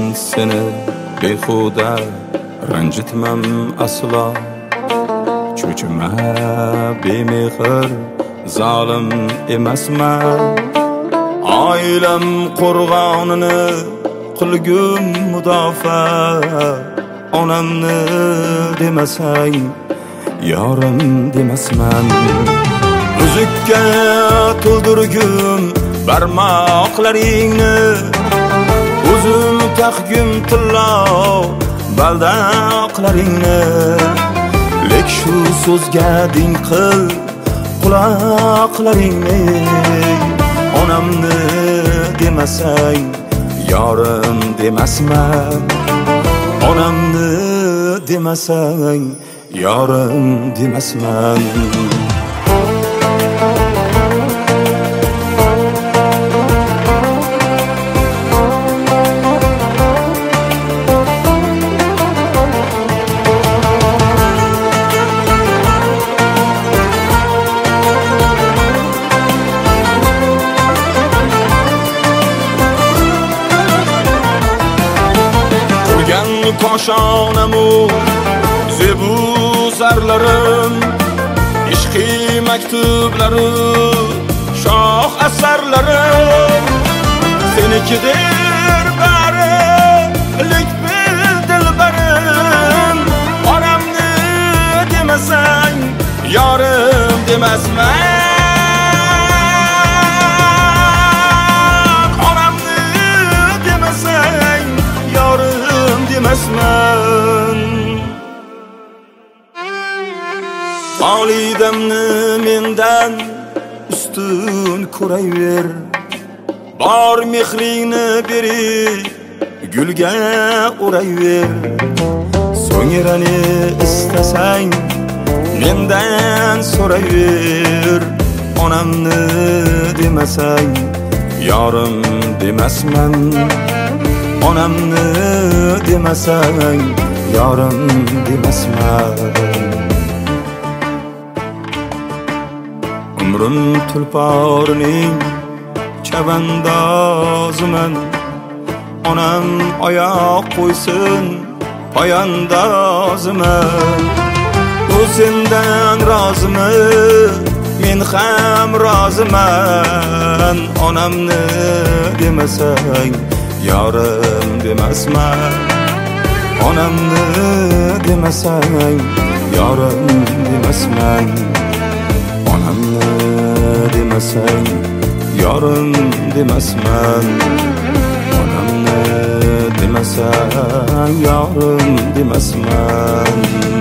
seni behuda ranjitmam aslo. Cho'chima bemehr zolim emasman. Oilam qo'rg'onini qilgum mudofaa. Onamni demasang yorim demasman. Uzukka to'ldirgum barmoqlaringni, o'zim taqgum tillo baldoqlaringni. Lek shu so'zga din qil quloqlaringni. Onamni demasang yorim demasman. Onamni demasang yorim demasman. Koshonamu zebu zarlarim, ishqi maktublarim, shoh asarlarim senikidir bari, lek bil dilbarim. Onamni demasang yorim demasman. Onamni demasang yorim demasman. Validamni mendan ustun ko'rayver. Bor mehringni berib gulga o'rayver. So'ngrani istasang mendan so'rayver. Onamni demasang yorim demasman. Onamni demasang yorim demasman. Umrim tulporning chavandoziman. Onam oyoq qo'ysin poyandoziman. U sendan rozimi, men ham roziman. Onamni demasang yorim demasman. Onamni demasang yorim demasman. Onamni demasang yorim demasman. Onamni demasang yorim demasman.